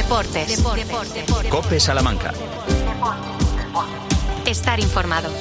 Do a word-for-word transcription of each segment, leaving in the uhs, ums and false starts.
Deportes. Deportes. Deportes. COPE Salamanca. Estar informado.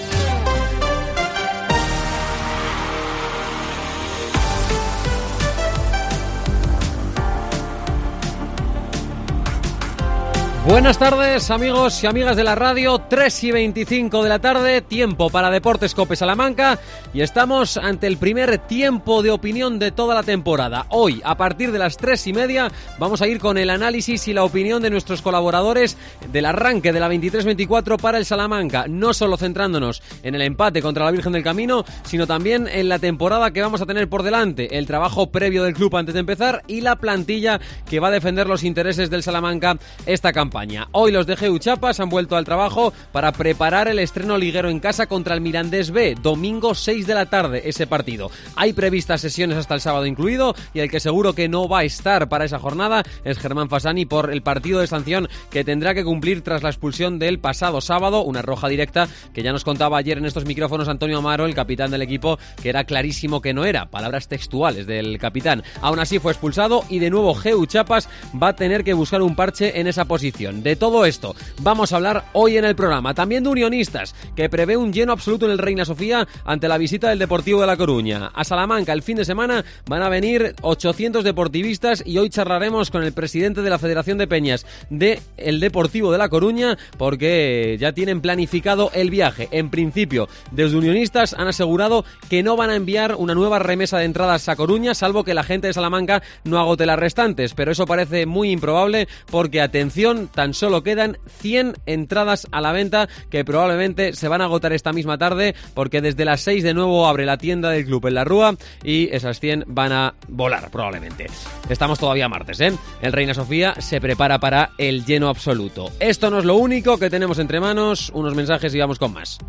Buenas tardes, amigos y amigas de la radio, tres y veinticinco de la tarde, tiempo para Deportes COPE Salamanca, y estamos ante el primer tiempo de opinión de toda la temporada. Hoy, a partir de las tres y media, vamos a ir con el análisis y la opinión de nuestros colaboradores del arranque de la veintitrés veinticuatro para el Salamanca, no solo centrándonos en el empate contra la Virgen del Camino, sino también en la temporada que vamos a tener por delante, el trabajo previo del club antes de empezar y la plantilla que va a defender los intereses del Salamanca esta campaña. Hoy los de G U Chiapas han vuelto al trabajo para preparar el estreno liguero en casa contra el Mirandés B, domingo seis de la tarde ese partido. Hay previstas sesiones hasta el sábado incluido, y el que seguro que no va a estar para esa jornada es Germán Fasani por el partido de sanción que tendrá que cumplir tras la expulsión del pasado sábado, una roja directa que ya nos contaba ayer en estos micrófonos Antonio Amaro, el capitán del equipo, que era clarísimo que no era, palabras textuales del capitán. Aún así fue expulsado y de nuevo G U Chiapas va a tener que buscar un parche en esa posición. De todo esto vamos a hablar hoy en el programa. También de Unionistas, que prevé un lleno absoluto en el Reina Sofía ante la visita del Deportivo de La Coruña. A Salamanca el fin de semana van a venir ochocientos deportivistas, y hoy charlaremos con el presidente de la Federación de Peñas de el Deportivo de La Coruña, porque ya tienen planificado el viaje. En principio, desde Unionistas han asegurado que no van a enviar una nueva remesa de entradas a Coruña, salvo que la gente de Salamanca no agote las restantes, pero eso parece muy improbable porque, atención, tan solo quedan cien entradas a la venta, que probablemente se van a agotar esta misma tarde, porque desde las seis de nuevo abre la tienda del club en la Rúa y esas cien van a volar probablemente. Estamos todavía martes, ¿eh? El Reina Sofía se prepara para el lleno absoluto. Esto no es lo único que tenemos entre manos, unos mensajes y vamos con más.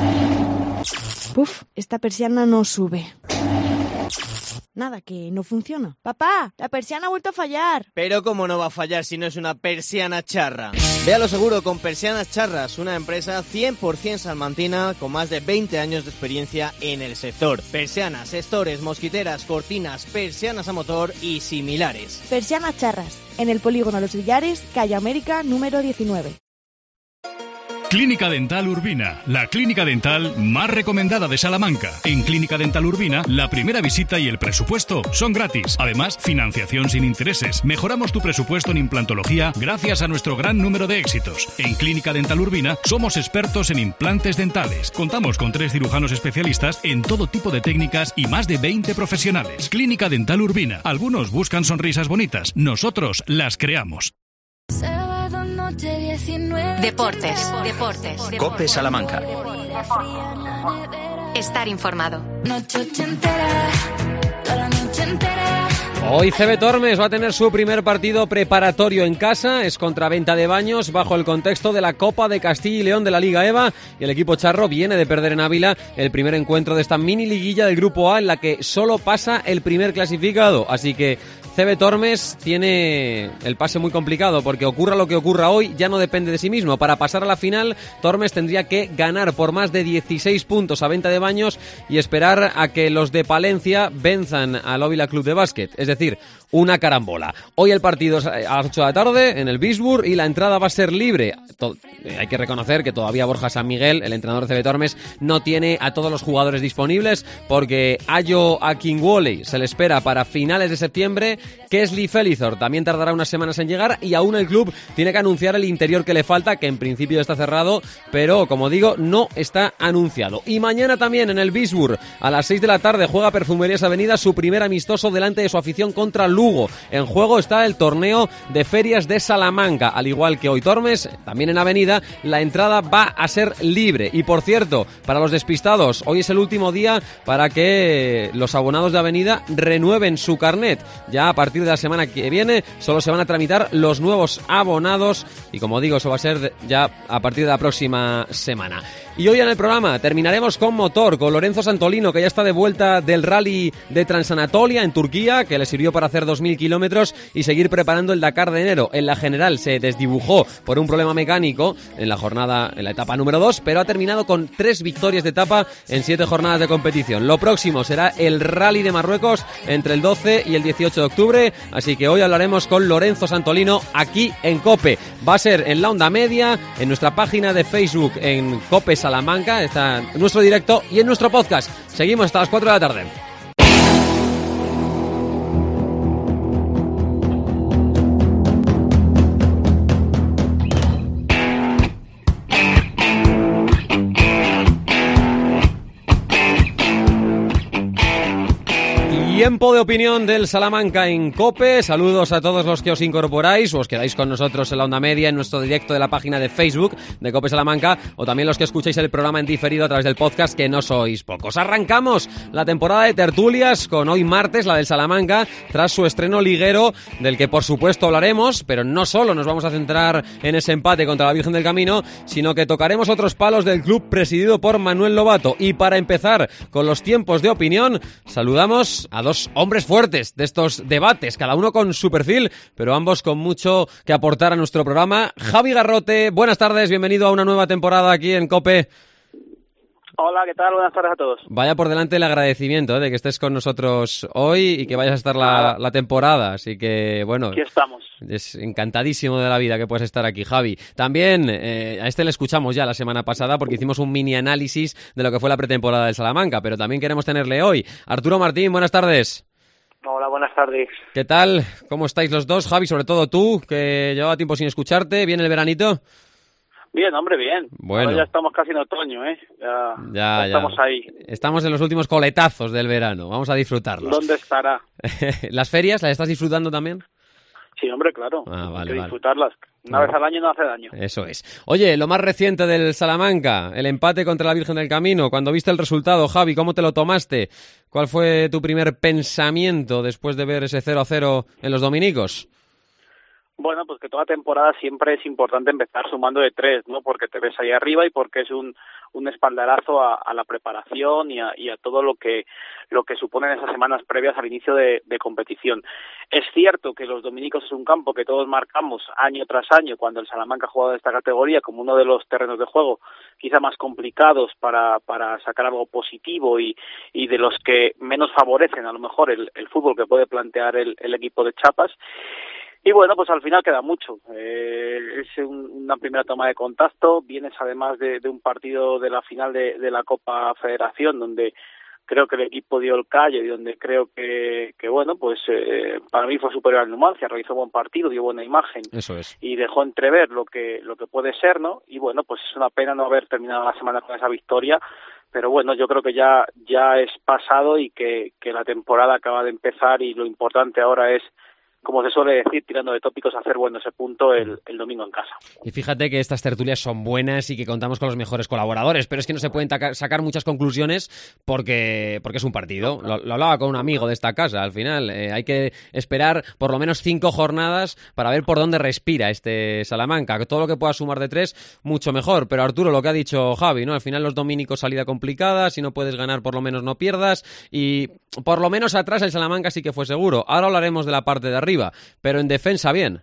Puf, esta persiana no sube. Nada, que no funciona. ¡Papá! ¡La persiana ha vuelto a fallar! Pero cómo no va a fallar si no es una persiana charra. Véalo seguro con Persianas Charras, una empresa cien por ciento salmantina con más de veinte años de experiencia en el sector. Persianas, estores, mosquiteras, cortinas, persianas a motor y similares. Persianas Charras, en el polígono Los Villares, calle América, número diecinueve. Clínica Dental Urbina, la clínica dental más recomendada de Salamanca. En Clínica Dental Urbina, la primera visita y el presupuesto son gratis. Además, financiación sin intereses. Mejoramos tu presupuesto en implantología gracias a nuestro gran número de éxitos. En Clínica Dental Urbina somos expertos en implantes dentales. Contamos con tres cirujanos especialistas en todo tipo de técnicas y más de veinte profesionales. Clínica Dental Urbina. Algunos buscan sonrisas bonitas. Nosotros las creamos. Deportes. Deportes. COPE Salamanca. Estar informado. Hoy C B Tormes va a tener su primer partido preparatorio en casa, es contra Venta de Baños, bajo el contexto de la Copa de Castilla y León de la Liga EVA, y el equipo charro viene de perder en Ávila el primer encuentro de esta mini liguilla del Grupo A, en la que solo pasa el primer clasificado, así que C B Tormes tiene el pase muy complicado, porque ocurra lo que ocurra hoy, ya no depende de sí mismo. Para pasar a la final, Tormes tendría que ganar por más de dieciséis puntos a Venta de Baños y esperar a que los de Palencia venzan al Ávila Club de Básquet, es decir, una carambola. Hoy el partido es a las ocho de la tarde en el Bisburg y la entrada va a ser libre. Todo, eh, hay que reconocer que todavía Borja San Miguel, el entrenador de C B Tormes, no tiene a todos los jugadores disponibles, porque Ayo Akinwole se le espera para finales de septiembre. Kesley Felizor también tardará unas semanas en llegar, y aún el club tiene que anunciar el interior que le falta, que en principio está cerrado, pero como digo, no está anunciado. Y mañana también en el Bisburg a las seis de la tarde juega Perfumerías Avenida su primer amistoso delante de su afición contra Lugo. En juego está el torneo de ferias de Salamanca. Al igual que hoy Tormes, también en Avenida, la entrada va a ser libre. Y por cierto, para los despistados, hoy es el último día para que los abonados de Avenida renueven su carnet. Ya a partir de la semana que viene solo se van a tramitar los nuevos abonados, y como digo, eso va a ser ya a partir de la próxima semana. Y hoy en el programa terminaremos con motor, con Lorenzo Santolino, que ya está de vuelta del rally de Transanatolia en Turquía, que le sirvió para hacer dos mil kilómetros y seguir preparando el Dakar de enero. En la general se desdibujó por un problema mecánico en la jornada, en la etapa número dos, pero ha terminado con tres victorias de etapa en siete jornadas de competición. Lo próximo será el rally de Marruecos entre el doce y el dieciocho de octubre. octubre, así que hoy hablaremos con Lorenzo Santolino aquí en COPE. Va a ser en la onda media, en nuestra página de Facebook en COPE Salamanca, está en nuestro directo y en nuestro podcast. Seguimos hasta las cuatro de la tarde. Tiempo de opinión del Salamanca en COPE. Saludos a todos los que os incorporáis o os quedáis con nosotros en la onda media en nuestro directo de la página de Facebook de COPE Salamanca, o también los que escucháis el programa en diferido a través del podcast, que no sois pocos. Arrancamos la temporada de tertulias con hoy martes, la del Salamanca, tras su estreno liguero, del que por supuesto hablaremos, pero no solo nos vamos a centrar en ese empate contra la Virgen del Camino, sino que tocaremos otros palos del club presidido por Manuel Lobato. Y para empezar con los tiempos de opinión, saludamos a dos hombres fuertes de estos debates, cada uno con su perfil, pero ambos con mucho que aportar a nuestro programa. Javi Garrote, buenas tardes, bienvenido a una nueva temporada aquí en COPE. Hola, ¿qué tal? Buenas tardes a todos. Vaya por delante el agradecimiento ¿eh? de que estés con nosotros hoy y que vayas a estar la, la temporada, así que bueno, aquí estamos. Es encantadísimo de la vida que puedes estar aquí, Javi. También eh, a este le escuchamos ya la semana pasada porque hicimos un mini análisis de lo que fue la pretemporada del Salamanca, pero también queremos tenerle hoy. Arturo Martín, buenas tardes. Hola, buenas tardes. ¿Qué tal? ¿Cómo estáis los dos? Javi, sobre todo tú, que llevaba tiempo sin escucharte. ¿Viene el veranito? Bien, hombre, bien. Bueno. Ahora ya estamos casi en otoño, ¿eh? Ya, ya, ya estamos ya. ahí. Estamos en los últimos coletazos del verano. Vamos a disfrutarlos. ¿Dónde estará? ¿Las ferias las estás disfrutando también? Sí, hombre, claro. Ah, vale, Hay que vale. disfrutarlas. Una vale. vez al año no hace daño. Eso es. Oye, lo más reciente del Salamanca, el empate contra la Virgen del Camino. Cuando viste el resultado, Javi, ¿cómo te lo tomaste? ¿Cuál fue tu primer pensamiento después de ver ese cero a cero en los dominicos? Bueno, pues que toda temporada siempre es importante empezar sumando de tres, ¿no? Porque te ves ahí arriba y porque es un, un espaldarazo a, a la preparación y a, y a todo lo que lo que suponen esas semanas previas al inicio de, de competición. Es cierto que los dominicos es un campo que todos marcamos año tras año cuando el Salamanca ha jugado de esta categoría como uno de los terrenos de juego quizá más complicados para, para sacar algo positivo y, y de los que menos favorecen a lo mejor el, el fútbol que puede plantear el, el equipo de Chapas. Y bueno, pues al final queda mucho. Eh, es un, una primera toma de contacto. Vienes además de, de un partido de la final de, de la Copa Federación, donde creo que el equipo dio el callo y donde creo que, que bueno, pues eh, para mí fue superior al Numancia, realizó buen partido, dio buena imagen. Eso es. Y dejó entrever lo que, lo que puede ser, ¿no? Y bueno, pues es una pena no haber terminado la semana con esa victoria. Pero bueno, yo creo que ya, ya es pasado y que, que la temporada acaba de empezar y lo importante ahora es, como se suele decir, tirando de tópicos, hacer bueno ese punto el, el domingo en casa. Y fíjate que estas tertulias son buenas y que contamos con los mejores colaboradores, pero es que no se pueden taca- sacar muchas conclusiones porque, porque es un partido. Lo, lo hablaba con un amigo de esta casa, al final. Eh, hay que esperar por lo menos cinco jornadas para ver por dónde respira este Salamanca. Que todo lo que pueda sumar de tres, mucho mejor. Pero Arturo, lo que ha dicho Javi, ¿no? Al final los dominicos salida complicada, si no puedes ganar por lo menos no pierdas, y por lo menos atrás el Salamanca sí que fue seguro. Ahora hablaremos de la parte de arriba. Arriba, pero en defensa bien.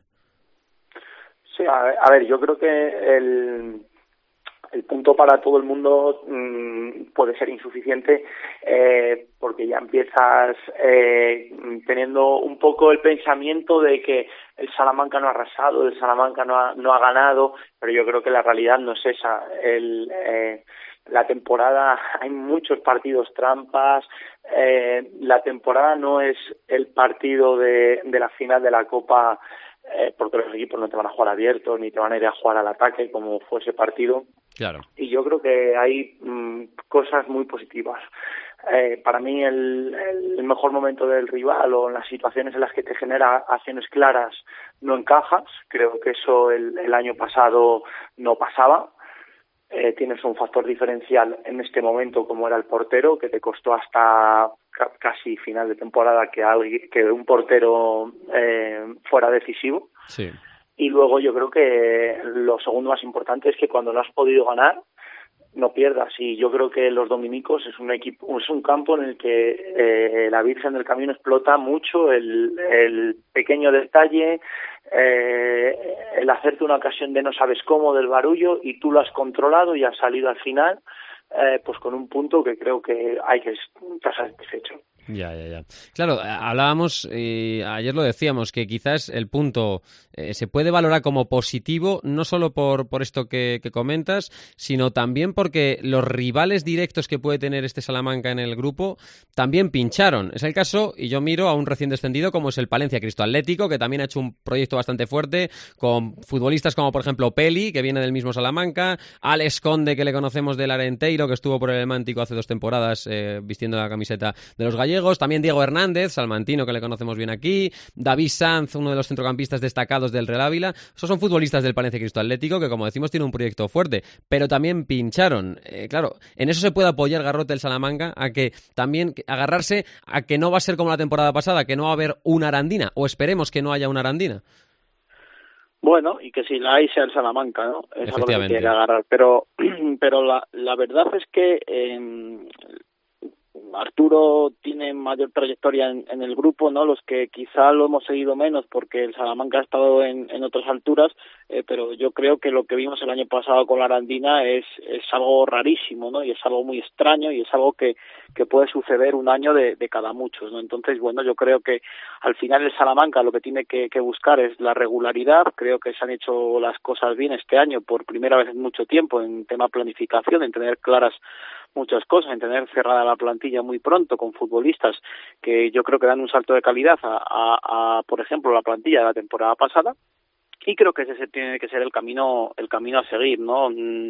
Sí, a ver, a ver yo creo que el, el punto para todo el mundo mmm, puede ser insuficiente eh, porque ya empiezas eh, teniendo un poco el pensamiento de que el Salamanca no ha arrasado, el Salamanca no ha, no ha ganado, pero yo creo que la realidad no es esa. El, eh, la temporada, hay muchos partidos trampas, eh, la temporada no es el partido de, de la final de la Copa, eh, porque los equipos no te van a jugar abiertos ni te van a ir a jugar al ataque como fue ese partido. Claro. Y yo creo que hay mmm, cosas muy positivas. Eh, para mí el, el mejor momento del rival o en las situaciones en las que te genera acciones claras no encajas. Creo que eso el, el año pasado no pasaba. Eh, tienes un factor diferencial en este momento como era el portero, que te costó hasta ca- casi final de temporada que alguien, que un portero eh, fuera decisivo. Sí. Y luego yo creo que lo segundo más importante es que cuando no has podido ganar, no pierdas. Y yo creo que los dominicos es un equipo, es un campo en el que eh, la Virgen del Camino explota mucho el, el pequeño detalle, eh, el hacerte una ocasión de no sabes cómo del barullo y tú lo has controlado y has salido al final eh, pues con un punto que creo que hay que estar satisfecho. Ya, ya, ya. Claro, hablábamos, y ayer lo decíamos, que quizás el punto eh, se puede valorar como positivo, no solo por, por esto que, que comentas, sino también porque los rivales directos que puede tener este Salamanca en el grupo también pincharon. Es el caso, y yo miro a un recién descendido como es el Palencia Cristo Atlético, que también ha hecho un proyecto bastante fuerte, con futbolistas como por ejemplo Peli, que viene del mismo Salamanca, Alex Conde, que le conocemos del Arenteiro, que estuvo por el Mántico hace dos temporadas eh, vistiendo la camiseta de los gallegos. También Diego Hernández, salmantino, que le conocemos bien aquí, David Sanz, uno de los centrocampistas destacados del Real Ávila. Esos son futbolistas del Palencia Cristo Atlético que, como decimos, tiene un proyecto fuerte, pero también pincharon. Eh, claro, en eso se puede apoyar Garrote el Salamanca, a que también agarrarse a que no va a ser como la temporada pasada, que no va a haber una Arandina, o esperemos que no haya una Arandina. Bueno, y que si la hay sea el Salamanca, ¿no? Es a lo que tiene que agarrar. Pero, pero la, la verdad es que eh, Arturo tiene mayor trayectoria en, en el grupo, ¿no? Los que quizá lo hemos seguido menos porque el Salamanca ha estado en, en otras alturas, eh, pero yo creo que lo que vimos el año pasado con la Arandina es, es algo rarísimo, ¿no? Y es algo muy extraño y es algo que, que puede suceder un año de, de cada muchos, ¿no? Entonces, bueno, yo creo que al final el Salamanca lo que tiene que, que buscar es la regularidad. Creo que se han hecho las cosas bien este año por primera vez en mucho tiempo en tema planificación, en tener claras muchas cosas, en tener cerrada la plantilla muy pronto con futbolistas que yo creo que dan un salto de calidad a, a, a por ejemplo, la plantilla de la temporada pasada. Y creo que ese tiene que ser el camino el camino a seguir, ¿no?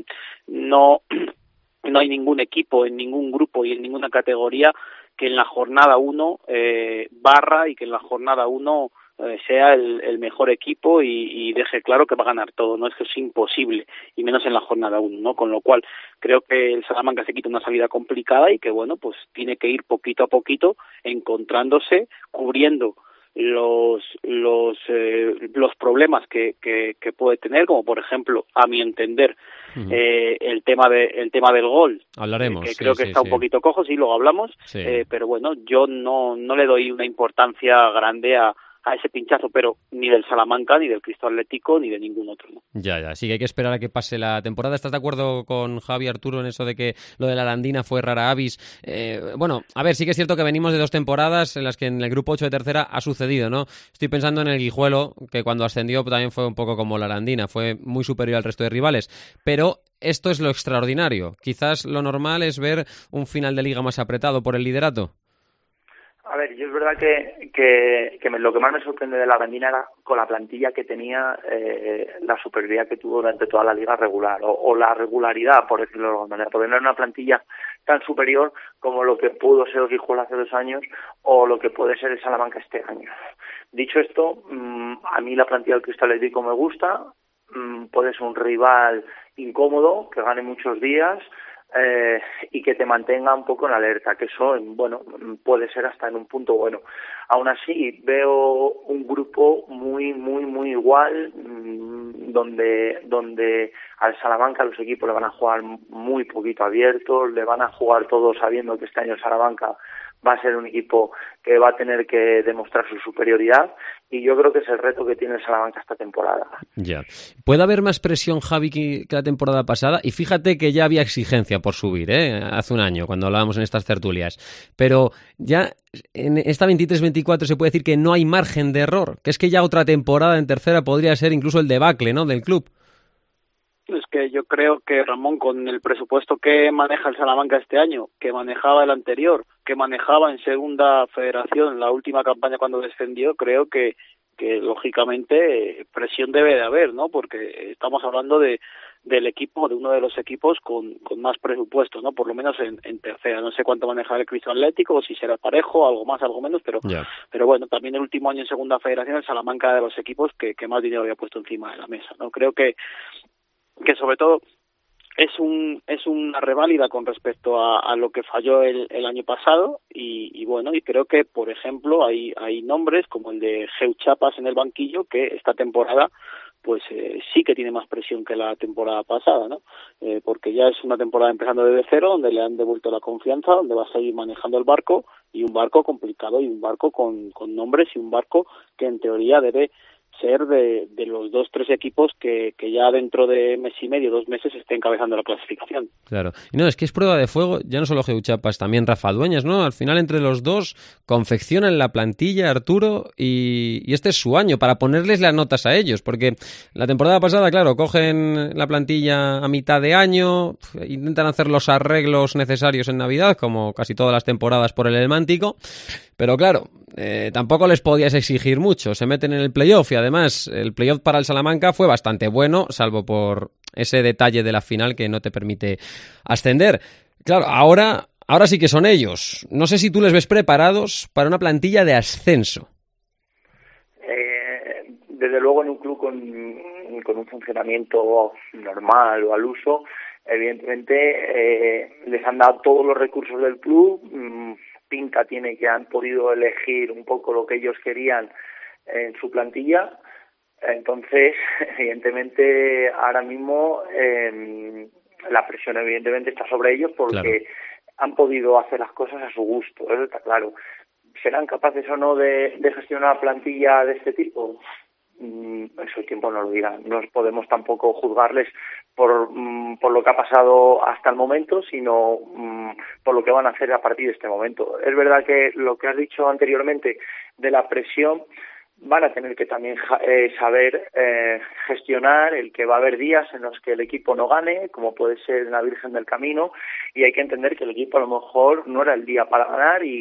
No no hay ningún equipo en ningún grupo y en ninguna categoría que en la jornada uno eh, barra y que en la jornada uno eh, sea el, el mejor equipo y, y deje claro que va a ganar todo. No es que es imposible, y menos en la jornada uno, ¿no? Con lo cual creo que el Salamanca se quita una salida complicada y que, bueno, pues tiene que ir poquito a poquito encontrándose, cubriendo los los eh, los problemas que, que que puede tener, como por ejemplo, a mi entender, uh-huh. eh, el tema de el tema del gol. Hablaremos. Eh, que sí, creo que sí, está sí. un poquito cojo, sí, luego hablamos, sí. eh, pero bueno, yo no no le doy una importancia grande a a ese pinchazo, pero ni del Salamanca, ni del Cristo Atlético, ni de ningún otro, ¿no? Ya, ya, sí que hay que esperar a que pase la temporada. ¿Estás de acuerdo con Javi, Arturo, en eso de que lo de la Arandina fue rara avis? Eh, bueno, a ver, sí que es cierto que venimos de dos temporadas en las que en el grupo ocho de tercera ha sucedido, ¿no? Estoy pensando en el Guijuelo, que cuando ascendió también fue un poco como la Arandina, fue muy superior al resto de rivales, pero esto es lo extraordinario. Quizás lo normal es ver un final de liga más apretado por el liderato. A ver, yo es verdad que, que, que me, lo que más me sorprende de la Arandina era con la plantilla que tenía, eh, la superioridad que tuvo durante toda la liga regular, o, o la regularidad, por decirlo de alguna manera, porque no era una plantilla tan superior como lo que pudo ser el Guijuelo hace dos años o lo que puede ser el Salamanca este año. Dicho esto, mmm, a mí la plantilla del Cristo Atlético me gusta, mmm, puede ser un rival incómodo, que gane muchos días, Eh, y que te mantenga un poco en alerta, que eso, bueno, puede ser hasta en un punto bueno. Aún así, veo un grupo muy, muy, muy igual, mmm, donde donde al Salamanca los equipos le van a jugar muy poquito abiertos, le van a jugar todos sabiendo que este año el Salamanca va a ser un equipo que va a tener que demostrar su superioridad, y yo creo que es el reto que tiene el Salamanca esta temporada. Ya. ¿Puede haber más presión, Javi, que la temporada pasada? Y fíjate que ya había exigencia por subir, ¿eh? Hace un año, cuando hablábamos en estas tertulias. Pero ya en esta veintitrés veinticuatro se puede decir que no hay margen de error, que es que ya otra temporada en tercera podría ser incluso el debacle, ¿no?, del club. Es que yo creo que, Ramón, con el presupuesto que maneja el Salamanca este año, que manejaba el anterior, que manejaba en segunda federación en la última campaña cuando descendió, creo que, que lógicamente presión debe de haber, ¿no? Porque estamos hablando de del equipo, de uno de los equipos con, con más presupuestos, ¿no? Por lo menos en, en tercera. No sé cuánto maneja el Cristo Atlético, o si será parejo, algo más, algo menos, pero yeah. pero bueno, también el último año en segunda federación el Salamanca de los equipos que, que más dinero había puesto encima de la mesa, ¿no? Creo que que sobre todo es un es una reválida con respecto a, a lo que falló el, el año pasado y, y bueno, y creo que, por ejemplo, hay hay nombres como el de Geu Chapas en el banquillo que esta temporada pues eh, sí que tiene más presión que la temporada pasada, ¿no? Eh, porque ya es una temporada empezando desde cero, donde le han devuelto la confianza, donde va a seguir manejando el barco, y un barco complicado y un barco con, con nombres y un barco que en teoría debe ser de, de los dos, tres equipos que, que ya dentro de mes y medio, dos meses, estén encabezando la clasificación. Claro. Y no, es que es prueba de fuego, ya no solo Geuchapas, también Rafa Dueñas, ¿no? Al final, entre los dos, confeccionan la plantilla, Arturo, y, y este es su año, para ponerles las notas a ellos, porque la temporada pasada, claro, cogen la plantilla a mitad de año, intentan hacer los arreglos necesarios en Navidad, como casi todas las temporadas por el Helmántico, pero claro, eh, tampoco les podías exigir mucho, se meten en el playoff y además el playoff para el Salamanca fue bastante bueno, salvo por ese detalle de la final que no te permite ascender. Claro, ahora, ahora sí que son ellos. No sé si tú les ves preparados para una plantilla de ascenso. Eh, desde luego en un club con, con un funcionamiento normal o al uso, evidentemente eh, les han dado todos los recursos del club. Pinta tiene que han podido elegir un poco lo que ellos querían en su plantilla. Entonces, evidentemente, ahora mismo eh, la presión evidentemente está sobre ellos porque claro, han podido hacer las cosas a su gusto, eso está claro. ¿Serán capaces o no de, de gestionar una plantilla de este tipo? Eso el tiempo no lo dirá. No podemos tampoco juzgarles por, por lo que ha pasado hasta el momento, sino por lo que van a hacer a partir de este momento. Es verdad que lo que has dicho anteriormente de la presión, van a tener que también eh, saber eh, gestionar el que va a haber días en los que el equipo no gane, como puede ser en la Virgen del Camino, y hay que entender que el equipo a lo mejor no era el día para ganar y,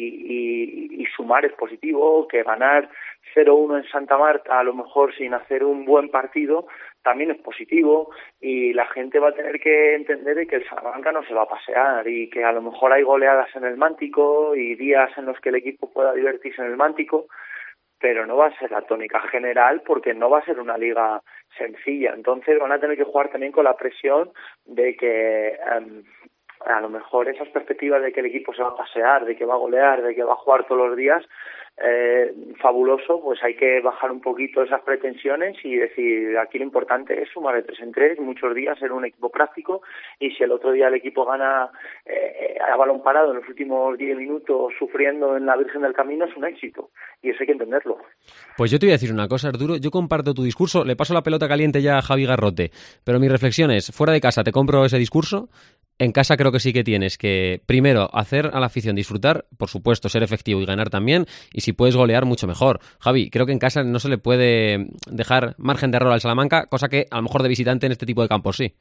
y, y sumar es positivo, que ganar cero uno en Santa Marta a lo mejor sin hacer un buen partido también es positivo, y la gente va a tener que entender que el Salamanca no se va a pasear y que a lo mejor hay goleadas en el Mántico y días en los que el equipo pueda divertirse en el Mántico, pero no va a ser la tónica general porque no va a ser una liga sencilla. Entonces van a tener que jugar también con la presión de que um, a lo mejor esas perspectivas de que el equipo se va a pasear, de que va a golear, de que va a jugar todos los días, eh, fabuloso, pues hay que bajar un poquito esas pretensiones y decir, aquí lo importante es sumar de tres en tres, muchos días, ser un equipo práctico, y si el otro día el equipo gana eh, a balón parado en los últimos diez minutos sufriendo en la Virgen del Camino, es un éxito, y eso hay que entenderlo. Pues yo te voy a decir una cosa, Arturo, yo comparto tu discurso, le paso la pelota caliente ya a Javi Garrote, pero mi reflexión es, fuera de casa te compro ese discurso. En casa creo que sí que tienes que, primero, hacer a la afición disfrutar, por supuesto, ser efectivo y ganar también, y si puedes golear, mucho mejor. Javi, creo que en casa no se le puede dejar margen de error al Salamanca, cosa que a lo mejor de visitante en este tipo de campos sí.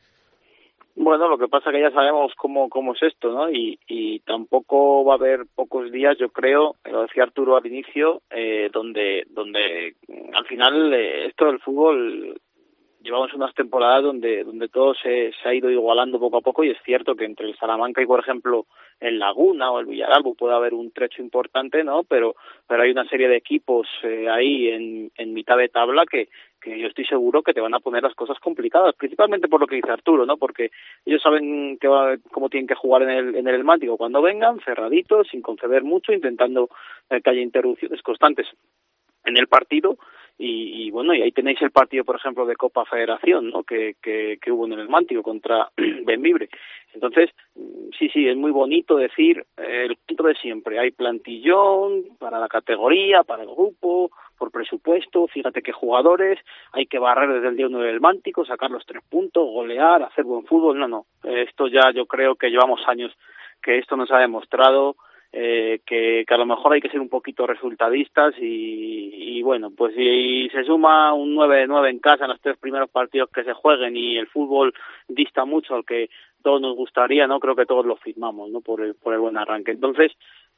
Bueno, lo que pasa es que ya sabemos cómo cómo es esto, ¿no? Y, y tampoco va a haber pocos días, yo creo, lo decía Arturo al inicio, eh, donde donde al final eh, esto del fútbol... Llevamos unas temporadas donde donde todo se, se ha ido igualando poco a poco, y es cierto que entre el Salamanca y, por ejemplo, el Laguna o el Villaralbo puede haber un trecho importante, ¿no? Pero pero hay una serie de equipos eh, ahí en, en mitad de tabla que, que yo estoy seguro que te van a poner las cosas complicadas, principalmente por lo que dice Arturo, ¿no? Porque ellos saben que va, cómo tienen que jugar en el en el Helmántico cuando vengan, cerraditos, sin conceder mucho, intentando eh, que haya interrupciones constantes en el partido. Y, y bueno, y ahí tenéis el partido, por ejemplo, de Copa Federación, ¿no? Que, que, que hubo en el Mántico contra Benvibre. Entonces, sí, sí, es muy bonito decir eh, el punto de siempre. Hay plantillón para la categoría, para el grupo, por presupuesto, fíjate qué jugadores, hay que barrer desde el día uno del Mántico, sacar los tres puntos, golear, hacer buen fútbol. No, no, esto ya yo creo que llevamos años que esto nos ha demostrado. Eh, que, que a lo mejor hay que ser un poquito resultadistas y, y bueno, pues si se suma un nueve de nueve en casa en los tres primeros partidos que se jueguen y el fútbol dista mucho al que todos nos gustaría, no creo que todos lo firmamos, ¿no? Por el, por el buen arranque. Entonces,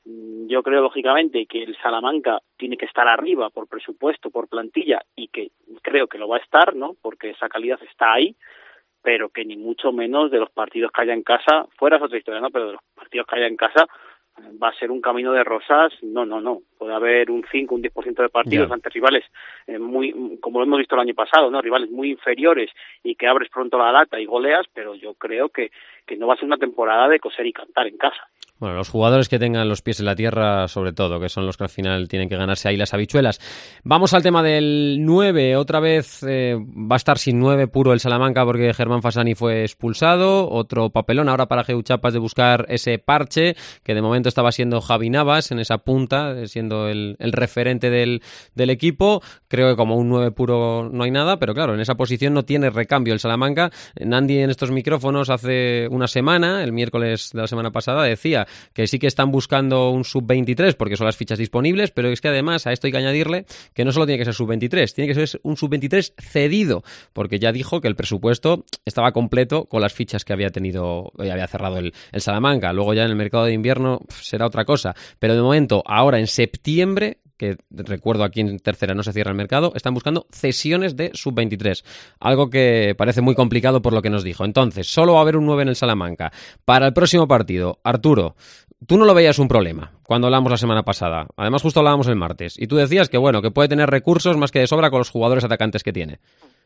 yo creo lógicamente que el Salamanca tiene que estar arriba por presupuesto, por plantilla, y que creo que lo va a estar, ¿no? Porque esa calidad está ahí, pero que ni mucho menos de los partidos que haya en casa, fuera es otra historia, ¿no? Pero de los partidos que haya en casa va a ser un camino de rosas. No, no, no. Puede haber un cinco, un diez por ciento de partidos yeah. ante rivales eh, muy, como lo hemos visto el año pasado, ¿no? Rivales muy inferiores y que abres pronto la lata y goleas, pero yo creo que, que no va a ser una temporada de coser y cantar en casa. Bueno, los jugadores que tengan los pies en la tierra, sobre todo, que son los que al final tienen que ganarse ahí las habichuelas. Vamos al tema del nueve. Otra vez eh, va a estar sin nueve puro el Salamanca porque Germán Fasani fue expulsado. Otro papelón ahora para Geu Chapas de buscar ese parche, que de momento estaba siendo Javi Navas en esa punta, siendo el, el referente del, del equipo. Creo que como un nueve puro no hay nada, pero claro, en esa posición no tiene recambio el Salamanca. Nandi en estos micrófonos hace una semana, el miércoles de la semana pasada, decía que sí que están buscando un sub veintitrés porque son las fichas disponibles, pero es que además a esto hay que añadirle que no solo tiene que ser sub veintitrés, tiene que ser un sub veintitrés cedido, porque ya dijo que el presupuesto estaba completo con las fichas que había tenido, había cerrado el, el Salamanca. Luego ya en el mercado de invierno pff, será otra cosa, pero de momento, ahora en septiembre, que recuerdo aquí en tercera no se cierra el mercado, están buscando cesiones de sub veintitrés, algo que parece muy complicado por lo que nos dijo. Entonces, solo va a haber un nueve en el Salamanca. Para el próximo partido, Arturo, tú no lo veías un problema cuando hablamos la semana pasada, además justo hablábamos el martes, y tú decías que bueno, que puede tener recursos más que de sobra con los jugadores atacantes que tiene.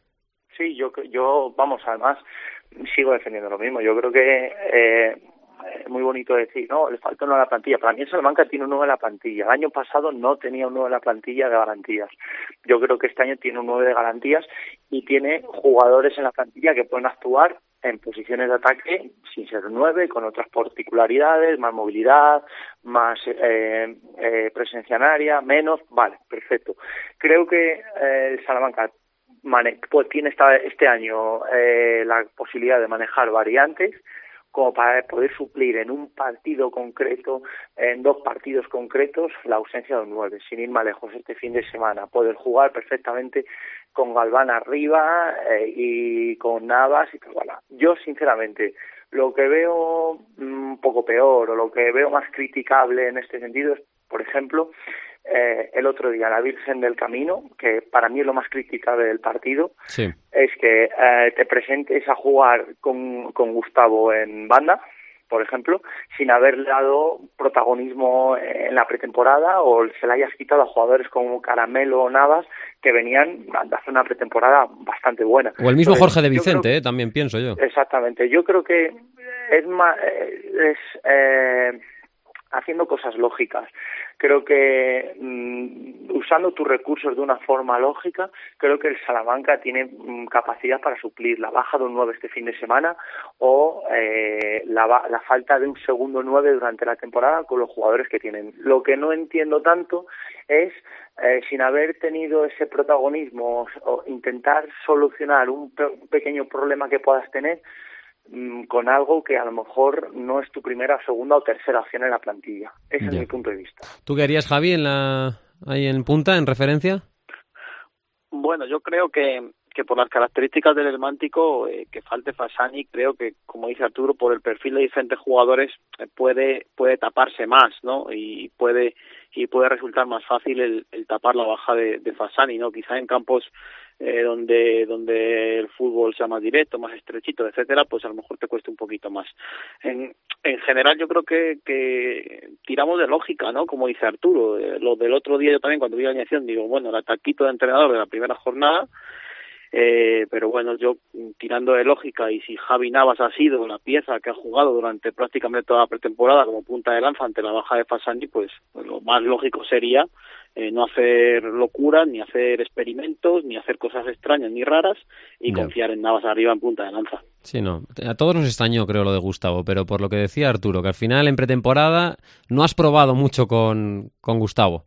Sí, yo, yo vamos, además, sigo defendiendo lo mismo. Yo creo que eh, es muy bonito decir, no, le falta uno a la plantilla. Para mí el Salamanca tiene un nueve en la plantilla. El año pasado no tenía un nueve en la plantilla de garantías. Yo creo que este año tiene un nueve de garantías y tiene jugadores en la plantilla que pueden actuar en posiciones de ataque sin ser nueve, con otras particularidades, más movilidad, más eh, eh, presencia en área, menos, vale, perfecto. Creo que eh, el Salamanca mane- pues tiene esta, este año eh, la posibilidad de manejar variantes como para poder suplir en un partido concreto, en dos partidos concretos, la ausencia de un nueve, sin ir más lejos este fin de semana, poder jugar perfectamente con Galván arriba eh, y con Navas y tal. Bueno, yo sinceramente lo que veo un poco peor o lo que veo más criticable en este sentido es, por ejemplo, Eh, el otro día la Virgen del Camino, que para mí es lo más criticable del partido, sí. es que eh, te presentes a jugar con, con Gustavo en banda, por ejemplo, sin haberle dado protagonismo en la pretemporada, o se le hayas quitado a jugadores como Caramelo o Navas que venían de hacer una pretemporada bastante buena. O el mismo Entonces, Jorge de Vicente, que, eh, también pienso yo. Exactamente, yo creo que es más, es eh, haciendo cosas lógicas. Creo que mmm, usando tus recursos de una forma lógica, creo que el Salamanca tiene mmm, capacidad para suplir la baja de un nueve este fin de semana o eh, la, la falta de un segundo nueve durante la temporada con los jugadores que tienen. Lo que no entiendo tanto es, eh, sin haber tenido ese protagonismo o intentar solucionar un, pe- un pequeño problema que puedas tener, con algo que a lo mejor no es tu primera, segunda o tercera opción en la plantilla. Ese yeah. es mi punto de vista. ¿Tú qué harías, Javi, en la ahí en punta, en referencia? Bueno, yo creo que, que por las características del Hermántico, eh, que falte Fasani, creo que, como dice Arturo, por el perfil de diferentes jugadores eh, puede puede taparse más, ¿no? Y puede y puede resultar más fácil el, el tapar la baja de, de Fasani, ¿no? Quizá en campos Eh, donde donde el fútbol sea más directo, más estrechito, etcétera, pues a lo mejor te cueste un poquito más. En, en general yo creo que, que tiramos de lógica, ¿no? Como dice Arturo, eh, lo del otro día yo también cuando vi la alineación digo, bueno, el ataquito de entrenador de la primera jornada, eh, pero bueno, yo tirando de lógica, y si Javi Navas ha sido la pieza que ha jugado durante prácticamente toda la pretemporada como punta de lanza ante la baja de Fasani, pues, pues lo más lógico sería Eh, no hacer locuras, ni hacer experimentos, ni hacer cosas extrañas ni raras, y no. confiar en Navas arriba en punta de lanza. Sí, no. A todos nos extrañó, creo, lo de Gustavo, pero por lo que decía Arturo, que al final en pretemporada no has probado mucho con, con Gustavo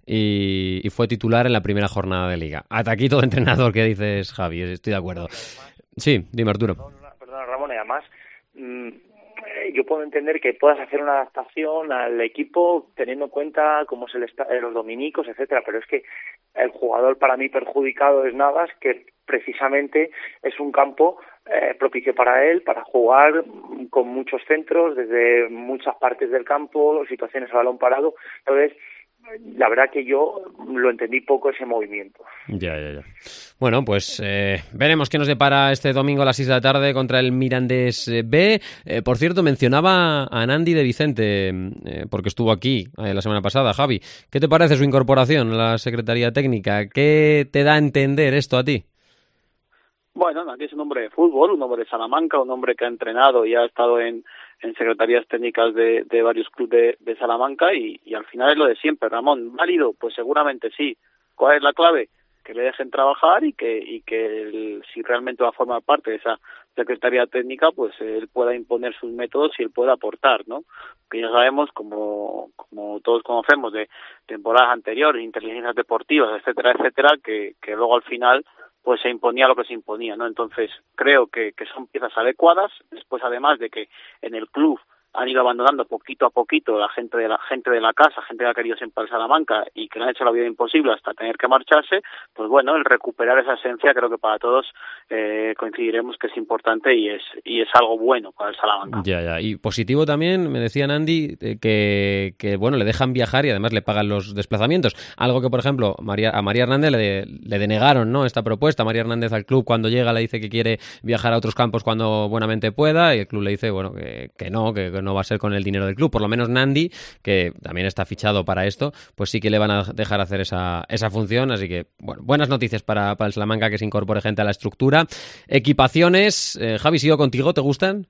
y, y fue titular en la primera jornada de Liga. Ataquito de entrenador que dices, Javi, estoy de acuerdo. Sí, dime, Arturo. Perdona, perdona Ramón, y además mmm, yo puedo entender que puedas hacer una adaptación al equipo teniendo en cuenta cómo se le está, los dominicos, etcétera, pero es que el jugador para mí perjudicado es Navas, que precisamente es un campo eh, propicio para él, para jugar con muchos centros desde muchas partes del campo, situaciones a balón parado. Entonces, la verdad que yo lo entendí poco ese movimiento. Ya, ya, ya. Bueno, pues eh, veremos qué nos depara este domingo a las seis de la tarde contra el Mirandés B. Eh, por cierto, mencionaba a Nandi de Vicente, eh, porque estuvo aquí eh, la semana pasada. Javi, ¿qué te parece su incorporación a la Secretaría Técnica? ¿Qué te da a entender esto a ti? Bueno, Nandi es un hombre de fútbol, un hombre de Salamanca, un hombre que ha entrenado y ha estado en, en secretarías técnicas de, de varios clubes de, de Salamanca y, y al final es lo de siempre. Ramón, ¿válido? Pues seguramente sí. ¿Cuál es la clave? Que le dejen trabajar y que y que él, si realmente va a formar parte de esa secretaría técnica, pues él pueda imponer sus métodos y él pueda aportar, ¿no? Que ya sabemos, como como todos conocemos de temporadas anteriores, inteligencias deportivas, etcétera, etcétera, que, que luego al final pues se imponía lo que se imponía, ¿no? Entonces creo que, que son piezas adecuadas. Después, además de que en el club han ido abandonando poquito a poquito la gente de la gente de la casa, gente que ha querido siempre el Salamanca y que le han hecho la vida imposible hasta tener que marcharse, pues bueno, el recuperar esa esencia creo que para todos eh, coincidiremos que es importante y es y es algo bueno para el Salamanca. Ya, ya. Y positivo también, me decían Andy, eh, que, que bueno, le dejan viajar y además le pagan los desplazamientos. Algo que, por ejemplo, María, a María Hernández le, le denegaron, ¿no?, esta propuesta. María Hernández al club cuando llega le dice que quiere viajar a otros campos cuando buenamente pueda y el club le dice, bueno, que, que no, que, que no va a ser con el dinero del club. Por lo menos Nandi, que también está fichado para esto, pues sí que le van a dejar hacer esa, esa función. Así que, bueno, buenas noticias para, para el Salamanca, que se incorpore gente a la estructura. Equipaciones, eh, Javi, ¿sigo contigo? ¿Te gustan?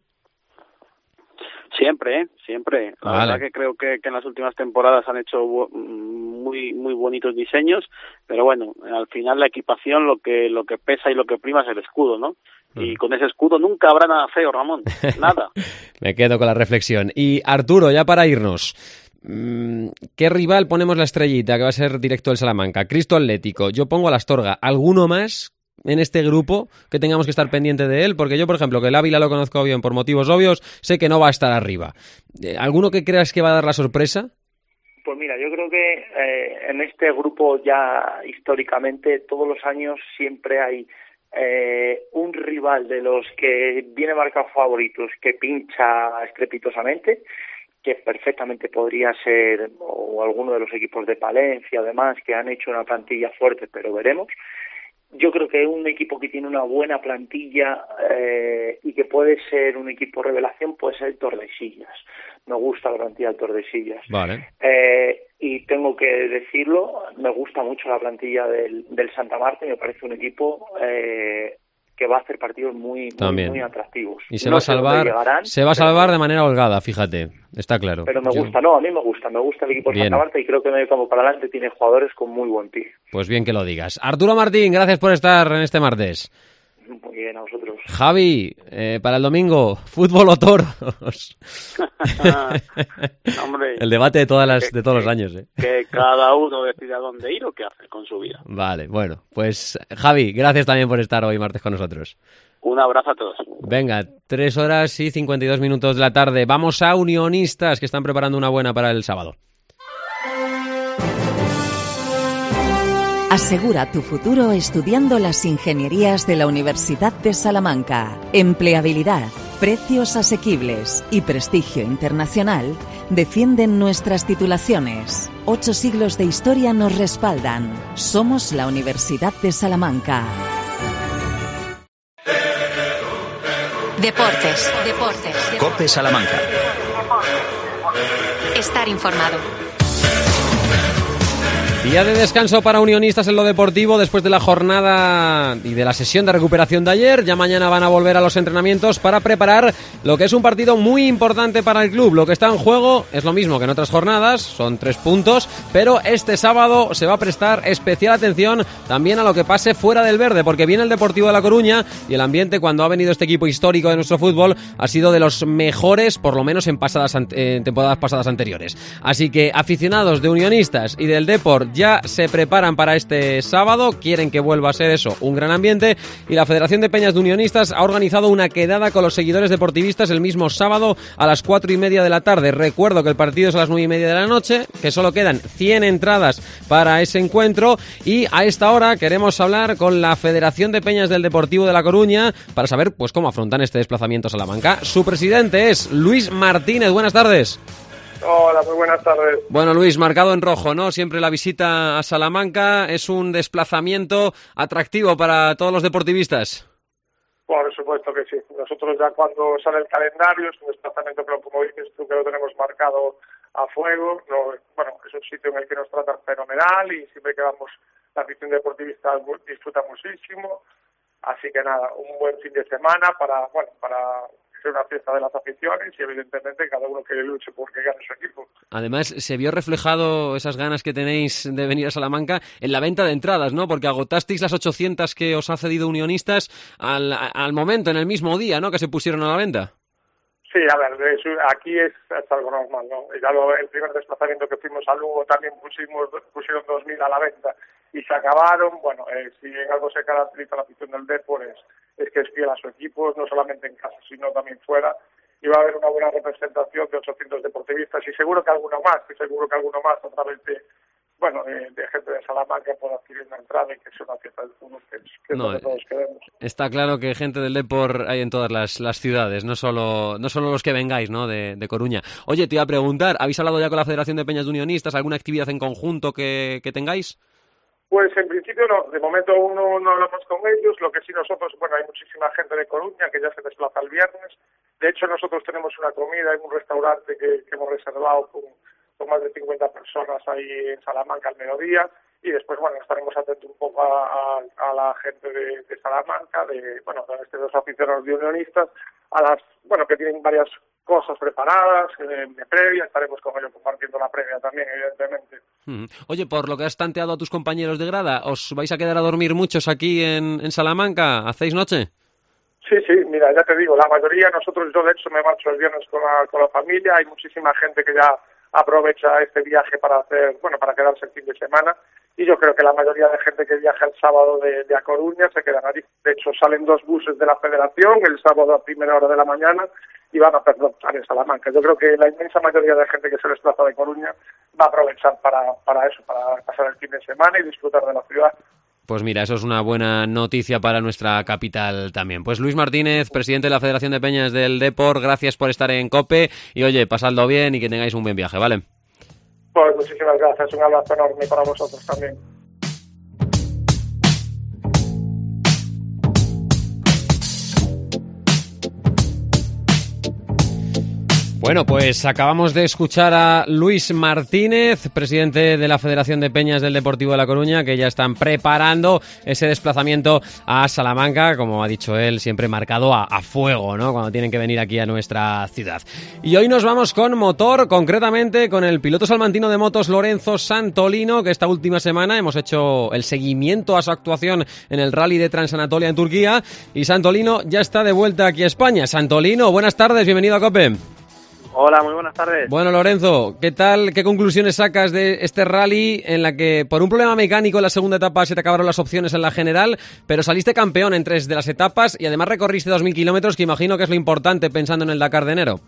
Siempre, ¿eh? Siempre. La vale. verdad que creo que, que en las últimas temporadas han hecho muy muy bonitos diseños, pero bueno, al final la equipación lo que lo que pesa y lo que prima es el escudo, ¿no? Y con ese escudo nunca habrá nada feo, Ramón, nada. Me quedo con la reflexión. Y Arturo, ya para irnos, ¿qué rival ponemos la estrellita que va a ser directo del Salamanca? Cristo Atlético, yo pongo a la Astorga. ¿Alguno más en este grupo que tengamos que estar pendiente de él? Porque yo, por ejemplo, que el Ávila lo conozco bien por motivos obvios, sé que no va a estar arriba. ¿Alguno que creas que va a dar la sorpresa? Pues mira, yo creo que eh, en este grupo ya históricamente todos los años siempre hay eh, un rival de los que viene marcado favoritos que pincha estrepitosamente, que perfectamente podría ser o alguno de los equipos de Palencia, además, que han hecho una plantilla fuerte, pero veremos. Yo creo que un equipo que tiene una buena plantilla eh, y que puede ser un equipo revelación puede ser el Tordesillas. Me gusta la plantilla del Tordesillas. Vale. Eh, y tengo que decirlo, me gusta mucho la plantilla del, del Santa Marta y me parece un equipo eh, que va a hacer partidos muy, muy, muy atractivos. Y se no va a salvar, llegarán, se va a salvar pero, de manera holgada, fíjate, está claro. Pero me gusta, Yo... no, a mí me gusta, me gusta el equipo de Santa Marta y creo que medio campo para adelante tiene jugadores con muy buen pie. Pues bien que lo digas. Arturo Martín, gracias por estar en este martes. Muy bien, a vosotros. Javi, eh, para el domingo, ¿fútbol o toros? Hombre, el debate de todas las que, de todos que, los años. ¿eh? Que cada uno decida dónde ir o qué hacer con su vida. Vale, bueno, pues Javi, gracias también por estar hoy martes con nosotros. Un abrazo a todos. Venga, tres horas y cincuenta y dos minutos de la tarde. Vamos a Unionistas, que están preparando una buena para el sábado. Asegura tu futuro estudiando las ingenierías de la Universidad de Salamanca. Empleabilidad, precios asequibles y prestigio internacional defienden nuestras titulaciones. Ocho siglos de historia nos respaldan. Somos la Universidad de Salamanca. Deportes, deportes. COPE Salamanca. Estar informado. Día de descanso para Unionistas en lo deportivo después de la jornada y de la sesión de recuperación de ayer. Ya mañana van a volver a los entrenamientos para preparar lo que es un partido muy importante para el club. Lo que está en juego es lo mismo que en otras jornadas, son tres puntos, pero este sábado se va a prestar especial atención también a lo que pase fuera del verde, porque viene el Deportivo de La Coruña y el ambiente cuando ha venido este equipo histórico de nuestro fútbol ha sido de los mejores, por lo menos en, pasadas, en temporadas pasadas anteriores. Así que aficionados de Unionistas y del Deport ya se preparan para este sábado, quieren que vuelva a ser eso, un gran ambiente, y la Federación de Peñas de Unionistas ha organizado una quedada con los seguidores deportivistas el mismo sábado a las cuatro y media de la tarde. Recuerdo que el partido es a las nueve y media de la noche, que solo quedan cien entradas para ese encuentro, y a esta hora queremos hablar con la Federación de Peñas del Deportivo de La Coruña para saber pues cómo afrontan este desplazamiento a Salamanca. Su presidente es Luis Martínez. Buenas tardes. Hola, muy buenas tardes. Bueno, Luis, marcado en rojo, ¿no? Siempre la visita a Salamanca es un desplazamiento atractivo para todos los deportivistas. Por supuesto que sí. Nosotros ya cuando sale el calendario es un desplazamiento, pero como dices tú, que lo tenemos marcado a fuego. No, bueno, es un sitio en el que nos tratan fenomenal y siempre que vamos la afición deportivista disfruta muchísimo. Así que nada, un buen fin de semana para, bueno, para ser una fiesta de las aficiones y evidentemente cada uno que luche porque gane su equipo. Además, se vio reflejado esas ganas que tenéis de venir a Salamanca en la venta de entradas, ¿no? Porque agotasteis las ochocientas que os ha cedido Unionistas al, al momento, en el mismo día, ¿no? Que se pusieron a la venta. Sí, a ver, eso, aquí es, es algo normal, ¿no? Ya lo, el primer desplazamiento que fuimos a Lugo también pusimos, pusieron dos mil a la venta y se acabaron. Bueno, eh, si en algo se caracteriza la afición del Depor es, es que es fiel a su equipo, no solamente en casa, sino también fuera. Y va a haber una buena representación de ochocientos deportivistas y seguro que alguno más, y seguro que alguno más a través de, bueno, de, de gente de Salamanca pueda adquirir una entrada y que sea una fiesta del fútbol, que es, que no, es lo que todos queremos. Está claro que gente del Depor hay en todas las, las ciudades, no solo no solo los que vengáis, ¿no? De, de Coruña. Oye, te iba a preguntar, ¿habéis hablado ya con la Federación de Peñas de Unionistas? ¿Alguna actividad en conjunto que, que tengáis? Pues en principio no, de momento uno no hablamos con ellos, lo que sí nosotros, bueno, hay muchísima gente de Coruña que ya se desplaza el viernes, de hecho nosotros tenemos una comida en un restaurante que, que hemos reservado con, con más de cincuenta personas ahí en Salamanca al mediodía, y después, bueno, estaremos atentos un poco a, a, a la gente de, de Salamanca, de, bueno, con estos dos aficionados de Unionistas, a las, bueno, que tienen varias cosas preparadas, eh, de previa, estaremos con ellos compartiendo la previa también, evidentemente. Mm. Oye, por lo que has tanteado a tus compañeros de grada, ¿os vais a quedar a dormir muchos aquí en, en Salamanca? ¿Hacéis noche? Sí, sí, mira, ya te digo, la mayoría, nosotros, yo de hecho me marcho el viernes con la, con la familia, hay muchísima gente que ya aprovecha este viaje para hacer, bueno, para quedarse el fin de semana, y yo creo que la mayoría de gente que viaja el sábado de, de A Coruña se quedan allí. De hecho, salen dos buses de la Federación el sábado a primera hora de la mañana y van a pernoctar en Salamanca. Yo creo que la inmensa mayoría de gente que se desplaza de Coruña va a aprovechar para, para eso, para pasar el fin de semana y disfrutar de la ciudad. Pues mira, eso es una buena noticia para nuestra capital también. Pues Luis Martínez, presidente de la Federación de Peñas del Depor, gracias por estar en COPE y oye, pasadlo bien y que tengáis un buen viaje, ¿vale? Pues muchísimas gracias, un abrazo enorme para vosotros también. Bueno, pues acabamos de escuchar a Luis Martínez, presidente de la Federación de Peñas del Deportivo de La Coruña, que ya están preparando ese desplazamiento a Salamanca, como ha dicho él, siempre marcado a, a fuego, ¿no? Cuando tienen que venir aquí a nuestra ciudad. Y hoy nos vamos con motor, concretamente con el piloto salmantino de motos Lorenzo Santolino, que esta última semana hemos hecho el seguimiento a su actuación en el Rally de Transanatolia en Turquía, y Santolino ya está de vuelta aquí a España. Santolino, buenas tardes, bienvenido a COPE. Hola, muy buenas tardes. Bueno, Lorenzo, ¿qué tal? ¿Qué conclusiones sacas de este rally en la que por un problema mecánico en la segunda etapa se te acabaron las opciones en la general, pero saliste campeón en tres de las etapas y además recorriste dos mil kilómetros, que imagino que es lo importante pensando en el Dakar de enero?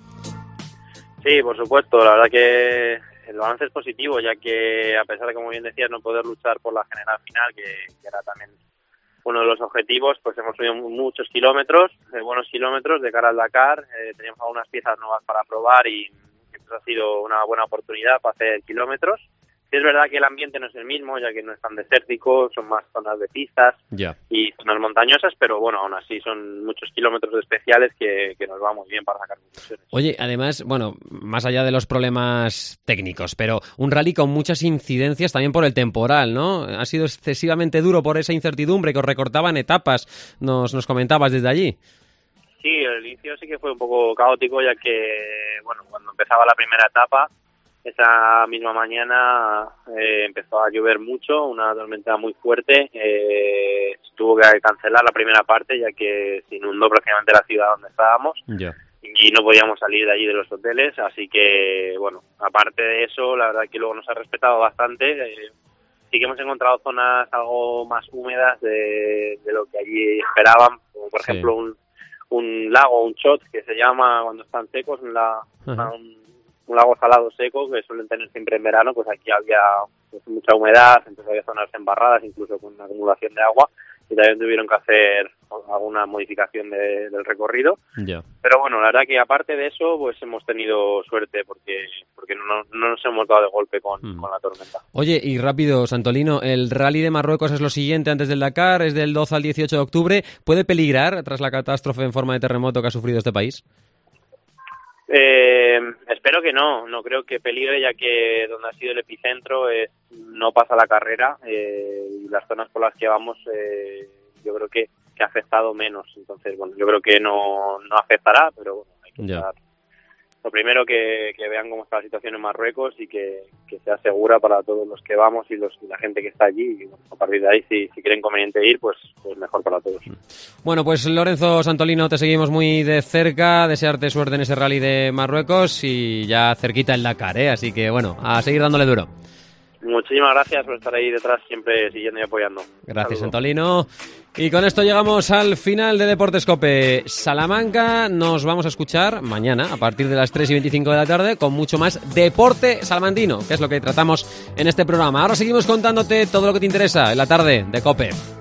Sí, por supuesto. La verdad que el balance es positivo, ya que a pesar de, como bien decías, no poder luchar por la general final, que, que era también uno de los objetivos, pues hemos subido muchos kilómetros, eh, buenos kilómetros de cara al Dakar. Eh, teníamos algunas piezas nuevas para probar y esto ha sido una buena oportunidad para hacer kilómetros. Sí, es verdad que el ambiente no es el mismo, ya que no es tan desértico, son más zonas de pistas yeah. y zonas montañosas, pero bueno, aún así son muchos kilómetros especiales que, que nos va muy bien para sacar conclusiones. Oye, además, bueno, más allá de los problemas técnicos, pero un rally con muchas incidencias también por el temporal, ¿no? Ha sido excesivamente duro por esa incertidumbre que os recortaban etapas, nos, nos comentabas desde allí. Sí, el inicio sí que fue un poco caótico, ya que, bueno, cuando empezaba la primera etapa, esa misma mañana eh, empezó a llover mucho, una tormenta muy fuerte, eh, tuvo que cancelar la primera parte ya que se inundó prácticamente la ciudad donde estábamos yeah. y no podíamos salir de allí de los hoteles, así que bueno, aparte de eso, la verdad que luego nos ha respetado bastante, eh, sí que hemos encontrado zonas algo más húmedas de, de lo que allí esperaban, como por sí. ejemplo un, un lago, un chot que se llama cuando están secos, la, uh-huh. un, un lago salado seco que suelen tener siempre en verano, pues aquí había pues, mucha humedad, entonces había zonas embarradas, incluso con una acumulación de agua, y también tuvieron que hacer alguna modificación de, del recorrido. Yeah. Pero bueno, la verdad que aparte de eso, pues hemos tenido suerte porque porque no, no nos hemos dado de golpe con, mm. con la tormenta. Oye, y rápido, Santolino, el Rally de Marruecos es lo siguiente antes del Dakar, es del doce al dieciocho de octubre. ¿Puede peligrar tras la catástrofe en forma de terremoto que ha sufrido este país? Eh, espero que no, no creo que peligre, ya que donde ha sido el epicentro es, no pasa la carrera eh, y las zonas por las que vamos, eh, yo creo que que ha afectado menos. Entonces, bueno, yo creo que no, no afectará, pero bueno, hay que estar... Lo primero, que, que vean cómo está la situación en Marruecos y que, que sea segura para todos los que vamos y los, la gente que está allí. Y bueno, a partir de ahí, si, si creen conveniente ir, pues, pues mejor para todos. Bueno, pues Lorenzo Santolino, te seguimos muy de cerca. Desearte suerte en ese rally de Marruecos y ya cerquita el Dakar, ¿eh? Así que bueno, a seguir dándole duro. Muchísimas gracias por estar ahí detrás, siempre siguiendo y apoyando. Gracias, Santolino. Y con esto llegamos al final de Deportes Cope Salamanca. Nos vamos a escuchar mañana a partir de las tres y veinticinco de la tarde con mucho más deporte salmantino, que es lo que tratamos en este programa. Ahora seguimos contándote todo lo que te interesa en la tarde de Cope.